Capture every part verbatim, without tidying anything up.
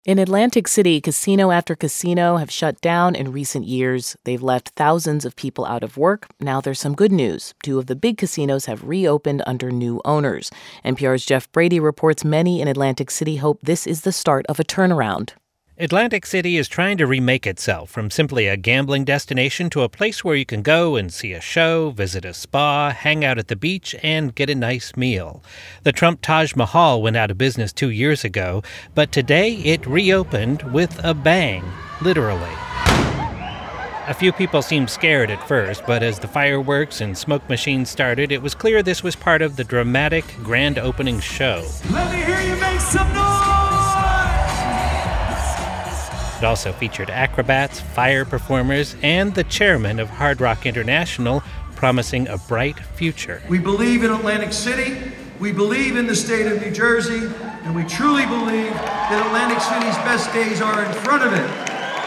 In Atlantic City, casino after casino have shut down in recent years. They've left thousands of people out of work. Now there's some good news. Two of the big casinos have reopened under new owners. N P R's Jeff Brady reports many in Atlantic City hope this is the start of a turnaround. Atlantic City is trying to remake itself from simply a gambling destination to a place where you can go and see a show, visit a spa, hang out at the beach, and get a nice meal. The Trump Taj Mahal went out of business two years ago, but today it reopened with a bang, literally. A few people seemed scared at first, but as the fireworks and smoke machines started, it was clear this was part of the dramatic grand opening show. Let me hear you make some noise! It also featured acrobats, fire performers, and the chairman of Hard Rock International, promising a bright future. We believe in Atlantic City, we believe in the state of New Jersey, and we truly believe that Atlantic City's best days are in front of it.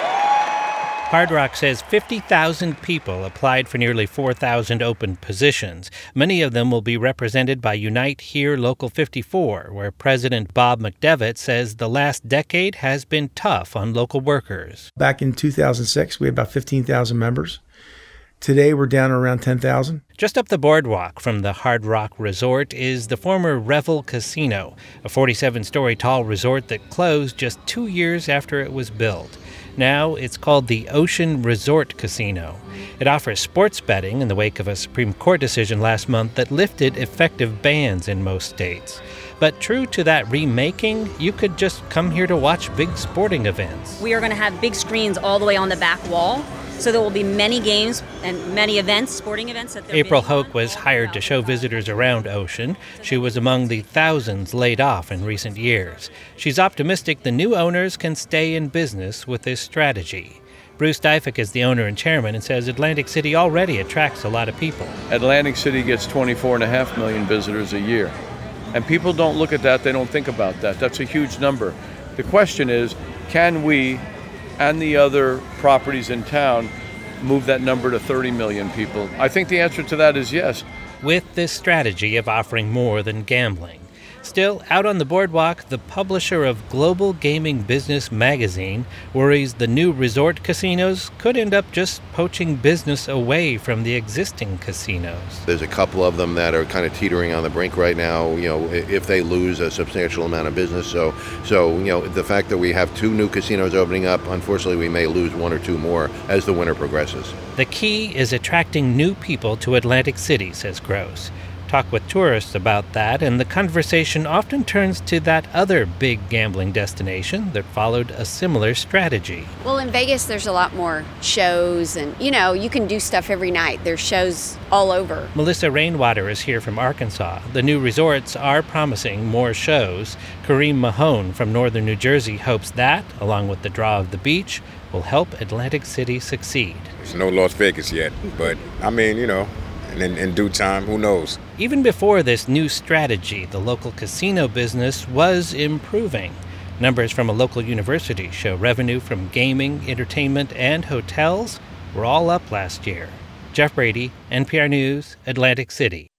Hard Rock says fifty thousand people applied for nearly four thousand open positions. Many of them will be represented by Unite Here Local fifty-four, where President Bob McDevitt says the last decade has been tough on local workers. Back in two thousand six, we had about fifteen thousand members. Today, we're down around ten thousand. Just up the boardwalk from the Hard Rock Resort is the former Revel Casino, a forty-seven story tall resort that closed just two years after it was built. Now it's called the Ocean Resort Casino. It offers sports betting in the wake of a Supreme Court decision last month that lifted effective bans in most states. But true to that remaking, you could just come here to watch big sporting events. We are going to have big screens all the way on the back wall, so there will be many games and many events, sporting events. That April Hoke was hired to show visitors around Ocean. She was among the thousands laid off in recent years. She's optimistic the new owners can stay in business with this strategy. Bruce Dyfek is the owner and chairman and says Atlantic City already attracts a lot of people. Atlantic City gets twenty-four point five million visitors a year. And people don't look at that, they don't think about that. That's a huge number. The question is, can we and the other properties in town move that number to thirty million people? I think the answer to that is yes. With this strategy of offering more than gambling. Still, out on the boardwalk, the publisher of Global Gaming Business magazine worries the new resort casinos could end up just poaching business away from the existing casinos. There's a couple of them that are kind of teetering on the brink right now, you know, if they lose a substantial amount of business. So, so you know, the fact that we have two new casinos opening up, unfortunately, we may lose one or two more as the winter progresses. The key is attracting new people to Atlantic City, says Gross. Talk with tourists about that, and the conversation often turns to that other big gambling destination that followed a similar strategy. Well, in Vegas, there's a lot more shows, and, you know, you can do stuff every night. There's shows all over. Melissa Rainwater is here from Arkansas. The new resorts are promising more shows. Kareem Mahone from northern New Jersey hopes that, along with the draw of the beach, will help Atlantic City succeed. There's no Las Vegas yet, but, I mean, you know, and in, in due time, who knows? Even before this new strategy, the local casino business was improving. Numbers from a local university show revenue from gaming, entertainment, and hotels were all up last year. Jeff Brady, N P R News, Atlantic City.